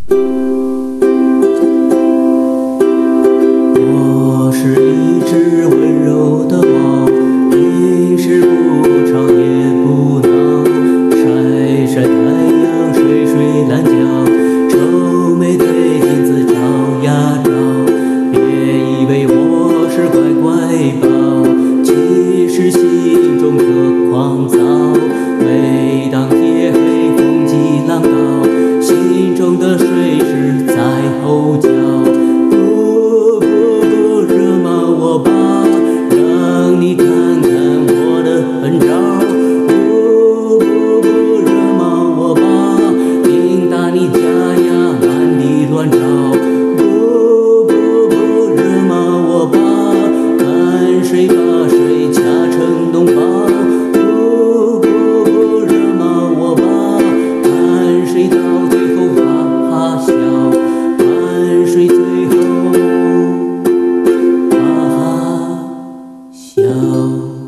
我是一只温柔的猫，平时不吵也不闹，晒晒太阳，睡睡懒觉，愁眉对镜子照呀照。别以为我是乖乖宝，其实心中可狂躁。每当天黑风急浪高，心中的水是在吼叫。让你看看我的狠招，不惹毛我吧，听打你家呀满地乱找，不惹毛我吧，看谁把谁掐成脓包，不惹毛我吧，看谁到最后哈哈笑，看谁最后笑。